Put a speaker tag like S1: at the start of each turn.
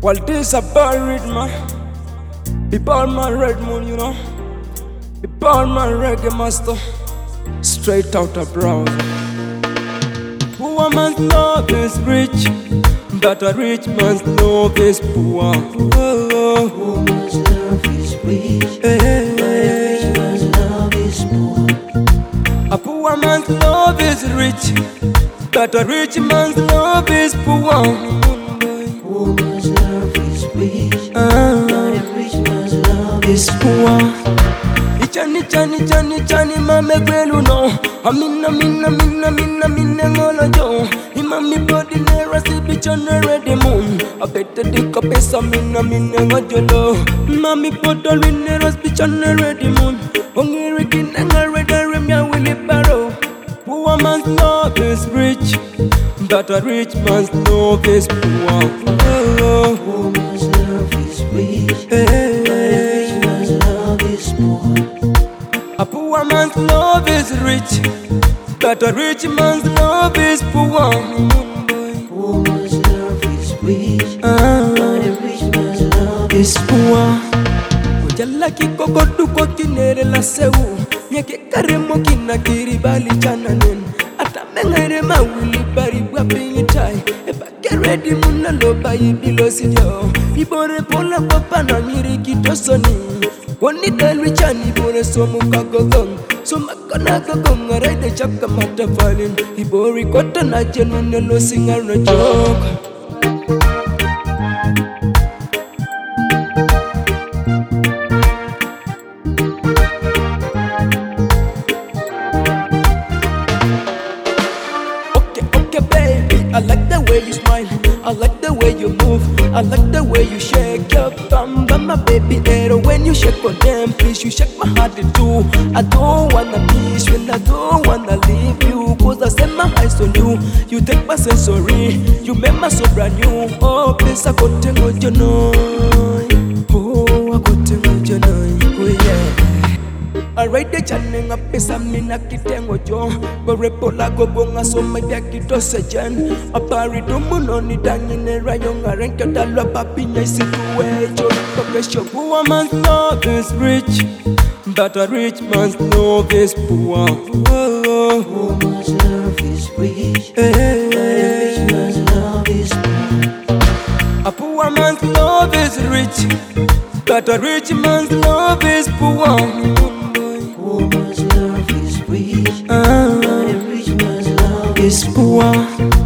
S1: Well, this a bad rhythm, the bad man Redmond, you know. The bad man reggae master, straight out of browser. Poor man's love is rich, but a rich man's love is poor.
S2: Poor man's love is rich, but a rich man's love is poor.
S1: A poor man's love is rich, but a rich man's love is poor.
S2: Poor man's love is rich, but a rich man's love is poor.
S1: Chani mame gwelu no. Amina ngolo jo. Imami body nera si bichone ready moon. I better dick up pesa mina ngojolo. Mami bottle nera si bichone ready moon. Ongiri kinanga reda remya willy barrow. Poor man's love is rich, but a rich man's love is poor.
S2: Poor man's love is rich, but a rich man's love is poor.
S1: A poor man's love is rich, but a rich man's love is poor.
S2: Poor man's love is rich, but a rich man's love is poor.
S1: Ojala kikoko duko kinere la seu, nyeke karemo kina kiribali chananen. Ata mengere mawili bari bwapingi chai. Eba keredi muna loba ibilo sidio. Ibore pola papa na nyiri kitosoni. Wani delwi chani bore somu kagogong. Soma kona gogong aray de chaka mata falin. Ibori kota na jenu nelo singar na joke. Okay baby, I like the way you smile, I like the way you move, I like the way you shake your bum bum, my baby. When you shake on them, please you shake my heart too. I don't wanna miss you and I don't wanna leave you, cause I set my eyes on you. You take my sensory, you make my soul brand new. Oh please I got to know you know. Oh I got to know you know. Oh yeah. Alright, the channel up is a mina kitengo jo. Borepola go bonga so my yakito sejan. A paridomuno ni dangin rayong arenka dalo papi na situation. Profession. Poor man's love is rich, but a rich man's love is poor.
S2: Poor man's love is rich, but a rich man's love is poor.
S1: A poor man's love is rich, but a rich man's love is poor.
S2: Poor man's love is rich, but a rich man's love is poor.